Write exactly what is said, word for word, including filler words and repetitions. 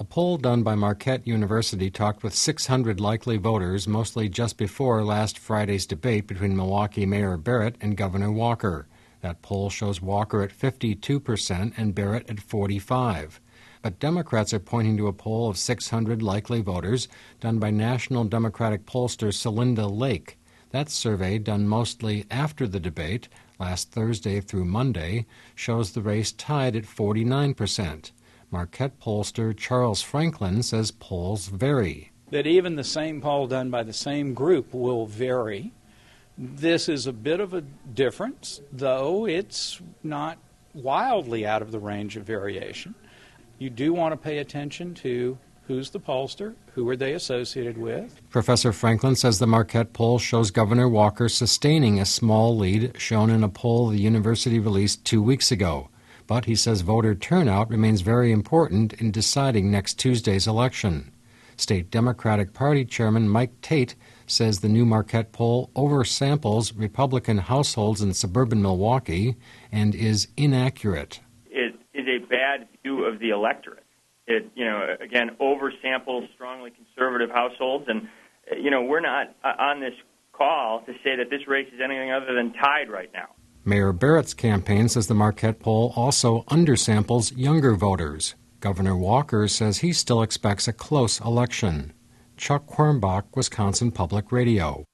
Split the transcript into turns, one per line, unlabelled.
A poll done by Marquette University talked with six hundred likely voters, mostly just before last Friday's debate between Milwaukee Mayor Barrett and Governor Walker. That poll shows Walker at fifty-two percent and Barrett at forty-five percent. But Democrats are pointing to a poll of six hundred likely voters done by National Democratic pollster Celinda Lake. That survey, done mostly after the debate, last Thursday through Monday, shows the race tied at forty-nine percent. Marquette pollster Charles Franklin says polls vary.
That even the same poll done by the same group will vary. This is a bit of a difference, though it's not wildly out of the range of variation. You do want to pay attention to who's the pollster, who are they associated with.
Professor Franklin says the Marquette poll shows Governor Walker sustaining a small lead shown in a poll the university released two weeks ago. But he says voter turnout remains very important in deciding next Tuesday's election. State Democratic Party Chairman Mike Tate says the new Marquette poll oversamples Republican households in suburban Milwaukee and is inaccurate.
It is a bad view of the electorate. It, you know, again, oversamples strongly conservative households. And, you know, we're not uh, on this call to say that this race is anything other than tied right now.
Mayor Barrett's campaign says the Marquette poll also undersamples younger voters. Governor Walker says he still expects a close election. Chuck Quirmbach, Wisconsin Public Radio.